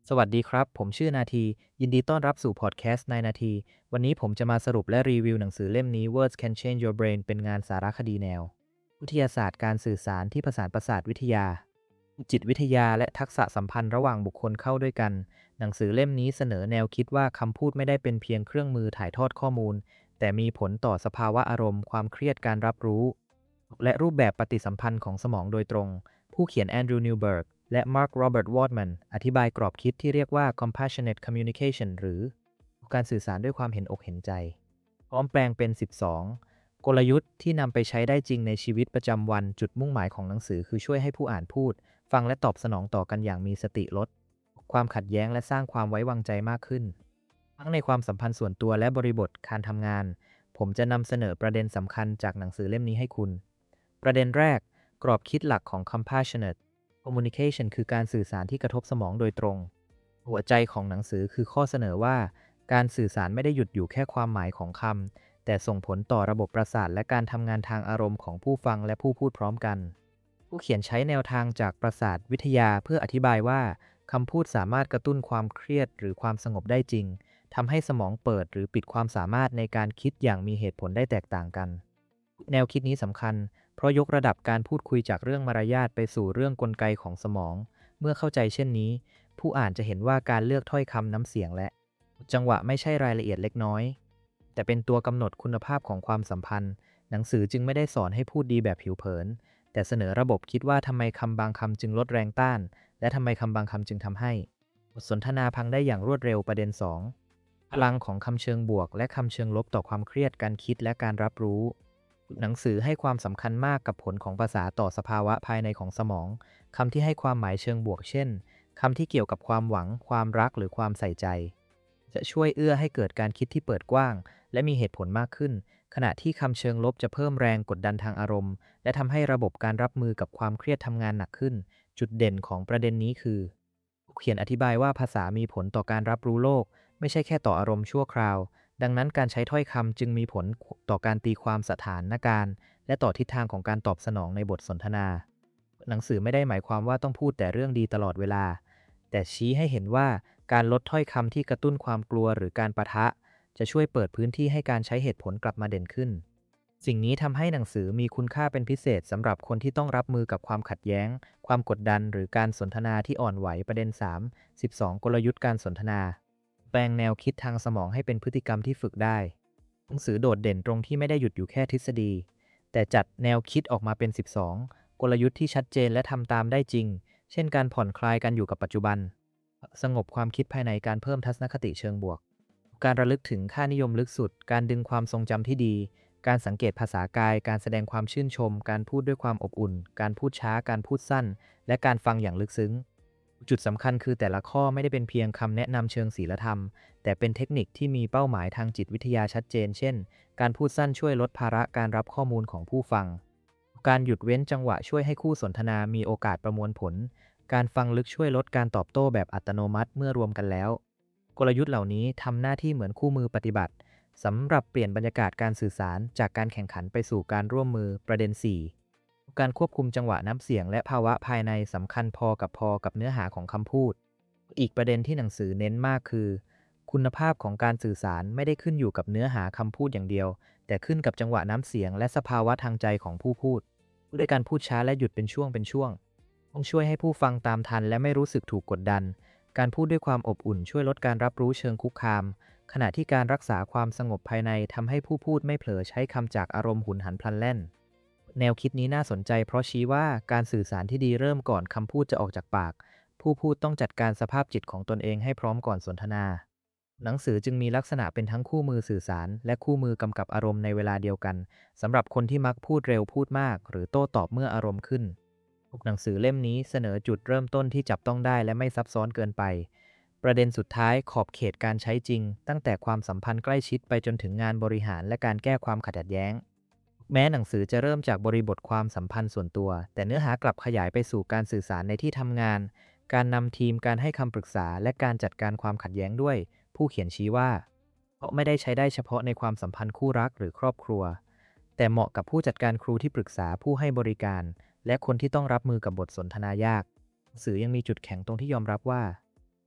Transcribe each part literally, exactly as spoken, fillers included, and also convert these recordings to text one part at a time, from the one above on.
สวัสดีครับ ผมชื่อนาที ยินดีต้อนรับสู่พอดแคสต์นายนาที วันนี้ผมจะมาสรุปและรีวิวหนังสือเล่มนี้ Words Can Change Your Brain เป็นงานสารคดีแนว วิทยาศาสตร์การสื่อสารที่ผสานประสาทวิทยา จิตวิทยาและทักษะสัมพันธ์ระหว่างบุคคลเข้าด้วยกัน หนังสือเล่มนี้เสนอแนวคิดว่าคำพูดไม่ได้เป็นเพียงเครื่องมือถ่ายทอดข้อมูล แต่มีผลต่อสภาวะอารมณ์ความเครียดการรับรู้ และรูปแบบปฏิสัมพันธ์ของสมองโดยตรง ผู้เขียนแอนดรูว์นิวเบิร์กและมาร์คโรเบิร์ตวอร์ดแมนอธิบายกรอบคิดที่เรียกว่า compassionate communication หรือการสื่อสารด้วยความเห็นอกเห็นใจ พร้อมแปลงเป็น สิบสอง กลยุทธ์ที่นำไปใช้ได้จริงในชีวิตประจำวันจุดมุ่งหมายของหนังสือคือช่วยให้ผู้อ่านพูด ฟังและตอบสนองต่อกันอย่างมีสติลดความขัดแย้งและสร้างความไว้วางใจมากขึ้น ทั้งในความสัมพันธ์ส่วนตัวและบริบทการทำงาน ผมจะนำเสนอประเด็นสำคัญจากหนังสือเล่มนี้ให้คุณ ประเด็นแรก กรอบคิดหลักของ compassionate communication คือการสื่อสารที่กระทบสมองโดยตรง หัวใจของหนังสือคือข้อเสนอว่า การสื่อสารไม่ได้หยุดอยู่แค่ความหมายของคำ แต่ส่งผลต่อระบบประสาทและการทำงานทางอารมณ์ของผู้ฟังและผู้พูดพร้อมกัน ผู้เขียนใช้แนวทางจากประสาทวิทยาเพื่ออธิบายว่าคำพูดสามารถกระตุ้นความเครียดหรือความสงบได้จริง ทำให้สมองเปิดหรือปิดความสามารถในการคิดอย่างมีเหตุผลได้แตกต่างกัน แนวคิดนี้สำคัญเพราะยกระดับการพูดคุยจากเรื่องมารยาทไปสู่เรื่องกลไกของสมอง เมื่อเข้าใจเช่นนี้ ผู้อ่านจะเห็นว่าการเลือกถ้อยคำน้ำเสียงและจังหวะไม่ใช่รายละเอียดเล็กน้อย แต่เป็นตัวกำหนดคุณภาพของความสัมพันธ์ หนังสือจึงไม่ได้สอนให้พูดดีแบบผิวเผิน แต่เสนอระบบคิดว่าทำไมคำบางคำจึงลดแรงต้าน และทำไมคำบางคำจึงทำให้บทสนทนาพังได้อย่างรวดเร็วประเด็น สอง พลังของคำเชิงบวกและคำเชิงลบต่อความเครียดการคิดและการรับรู้ หนังสือให้ความสำคัญมากกับผลของภาษาต่อสภาวะภายในของสมอง คำที่ให้ความหมายเชิงบวกเช่น คำที่เกี่ยวกับความหวัง ความรักหรือความใส่ใจ จะช่วยเอื้อให้เกิดการคิดที่เปิดกว้าง และมีเหตุผลมากขึ้น ขณะที่คำเชิงลบจะเพิ่มแรงกดดันทางอารมณ์ และทำให้ระบบการรับมือกับความเครียดทำงานหนักขึ้น จุดเด่นของประเด็นนี้คือผู้เขียนอธิบายว่าภาษามีผลต่อการรับรู้โลก ไม่ใช่แค่ต่ออารมณ์ชั่วคราว ดังนั้นการใช้ถ้อยคำจึงมีผลต่อการตีความสถานการณ์และต่อทิศทางของการตอบสนองในบทสนทนา หนังสือไม่ได้หมายความว่าต้องพูดแต่เรื่องดีตลอดเวลา แต่ชี้ให้เห็นว่าการลดถ้อยคำที่กระตุ้นความกลัวหรือการปะทะ จะช่วยเปิดพื้นที่ให้การใช้เหตุผลกลับมาเด่นขึ้น สิ่งนี้ทำให้หนังสือมีคุณค่าเป็นพิเศษสำหรับคนที่ต้องรับมือกับความขัดแย้ง ความกดดันหรือการสนทนาที่อ่อนไหวประเด็น สาม สิบสอง กลยุทธ์การสนทนา แปลงแนวคิดทางสมองให้เป็นพฤติกรรมที่ฝึกได้ หนังสือโดดเด่นตรงที่ไม่ได้หยุดอยู่แค่ทฤษฎี แต่จัดแนวคิดออกมาเป็น สิบสอง กลยุทธ์ที่ชัดเจนและทำตามได้จริง เช่นการผ่อนคลายการอยู่กับปัจจุบัน สงบความคิดภายในการเพิ่มทัศนคติเชิงบวก การระลึกถึงค่านิยมลึกสุด การดึงความทรงจำที่ดี การสังเกตภาษากาย การแสดงความชื่นชม การพูดด้วยความอบอุ่น การพูดช้า การพูดสั้น และการฟังอย่างลึกซึ้ง จุดสำคัญคือแต่ละข้อไม่ได้เป็นเพียงคำแนะนำเชิงศีลธรรม แต่เป็นเทคนิคที่มีเป้าหมายทางจิตวิทยาชัดเจน เช่น การพูดสั้นช่วยลดภาระการรับข้อมูลของผู้ฟัง การหยุดเว้นจังหวะช่วยให้คู่สนทนามีโอกาสประมวลผล การฟังลึกช่วยลดการตอบโต้แบบอัตโนมัติเมื่อรวมกันแล้ว กลยุทธ์เหล่านี้ทำหน้าที่เหมือนคู่มือปฏิบัติสำหรับเปลี่ยนบรรยากาศการสื่อสารจากการแข่งขันไปสู่การร่วมมือประเด็น สี่ การควบคุมจังหวะน้ำเสียงและภาวะภายในสำคัญพอกับพอกับเนื้อหาของคำพูด อีกประเด็นที่หนังสือเน้นมากคือ คุณภาพของการสื่อสารไม่ได้ขึ้นอยู่กับเนื้อหาคำพูดอย่างเดียว แต่ขึ้นกับจังหวะน้ำเสียงและสภาวะทางใจของผู้พูดด้วยการพูดช้าและหยุดเป็นช่วงเป็นช่วงต้องช่วยให้ผู้ฟังตามทันและไม่รู้สึกถูกกดดัน การพูดด้วยความอบอุ่นช่วยลดการรับรู้เชิงคุกคาม ขณะที่การรักษาความสงบภายในทำให้ผู้พูดไม่เผลอใช้คำจากอารมณ์หุนหันพลันแล่น แนวคิดนี้น่าสนใจเพราะชี้ว่าการสื่อสารที่ดีเริ่มก่อนคำพูดจะออกจากปาก ผู้พูดต้องจัดการสภาพจิตของตนเองให้พร้อมก่อนสนทนา หนังสือจึงมีลักษณะเป็นทั้งคู่มือสื่อสารและคู่มือกำกับอารมณ์ในเวลาเดียวกันสำหรับคนที่มักพูดเร็วพูดมากหรือโต้ตอบเมื่ออารมณ์ขึ้น หนังสือเล่มนี้เสนอจุดเริ่มต้นที่จับต้องได้และไม่ซับซ้อนเกินไป ประเด็นสุดท้ายขอบเขตการใช้จริงตั้งแต่ความสัมพันธ์ใกล้ชิดไปจนถึงงานบริหารและการแก้ความขัดแย้ง แม้หนังสือจะเริ่มจากบริบทความสัมพันธ์ส่วนตัว แต่เนื้อหากลับขยายไปสู่การสื่อสารในที่ทำงาน การนำทีมการให้คำปรึกษาและการจัดการความขัดแย้งด้วย ผู้เขียนชี้ว่า เพราะไม่ได้ใช้ได้เฉพาะในความสัมพันธ์คู่รักหรือครอบครัว แต่เหมาะกับผู้จัดการครูที่ปรึกษาผู้ให้บริการ และคนที่ต้องรับมือกับบทสนทนายากหนังสือยังมีจุดแข็งตรงที่ยอมรับว่า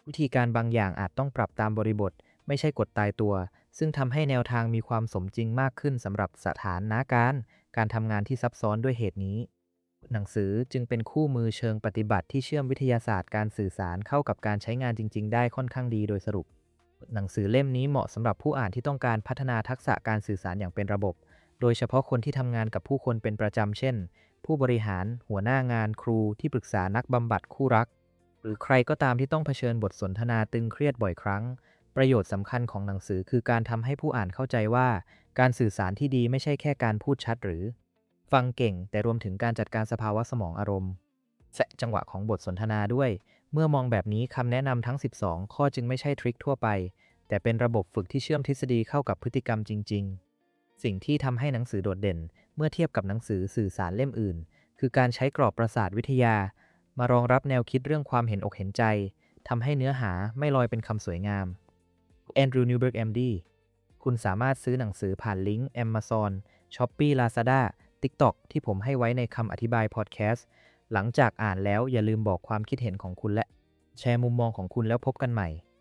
วิธีการบางอย่างอาจต้องปรับตามบริบทไม่ใช่กฎตายตัวซึ่งทำให้แนวทางมีความสมจริงมากขึ้นสำหรับสถานการณ์การทำงานที่ซับซ้อนด้วยเหตุนี้หนังสือจึงเป็นคู่มือเชิงปฏิบัติที่เชื่อมวิทยาศาสตร์การสื่อสารเข้ากับการใช้งานจริงๆได้ค่อนข้างดีโดยสรุปหนังสือเล่มนี้เหมาะสำหรับผู้อ่านที่ต้องการพัฒนาทักษะการสื่อสารอย่างเป็นระบบโดยเฉพาะคนที่ทำงานกับผู้คนเป็นประจำเช่นผู้บริหารหัวหน้างานครูที่ปรึกษานักบำบัดคู่รักหรือใครก็ตามที่ต้องเผชิญบทสนทนาตึงเครียดบ่อยครั้งประโยชน์สำคัญของหนังสือคือการทำให้ผู้อ่านเข้าใจว่าการสื่อสารที่ดีไม่ใช่แค่การพูดชัดหรือฟังเก่งแต่รวมถึงการจัดการสภาวะสมองอารมณ์และจังหวะของบทสนทนาด้วยเมื่อมองแบบนี้คำแนะนำทั้งสิบสองข้อจึงไม่ใช่ทริคทั่วไปแต่เป็นระบบฝึกที่เชื่อมทฤษฎีเข้ากับพฤติกรรมจริงๆสิ่งที่ทำให้หนังสือโดดเด่นเมื่อเทียบกับหนังสือสื่อสารเล่มอื่นคือการใช้กรอบประสาทวิทยามารองรับแนวคิดเรื่องความเห็นอกเห็นใจทำให้เนื้อหาไม่ลอยเป็นคำสวยงามแอนดรูว์ นิวเบิร์ก เอ็ม ดี คุณสามารถซื้อหนังสือผ่านลิงก์ Amazon Shopee Lazada TikTok ที่ผมให้ไว้ในคำอธิบายพอดแคสต์หลังจากอ่านแล้วอย่าลืมบอกความคิดเห็นของคุณและแชร์มุมมองของคุณแล้วพบกันใหม่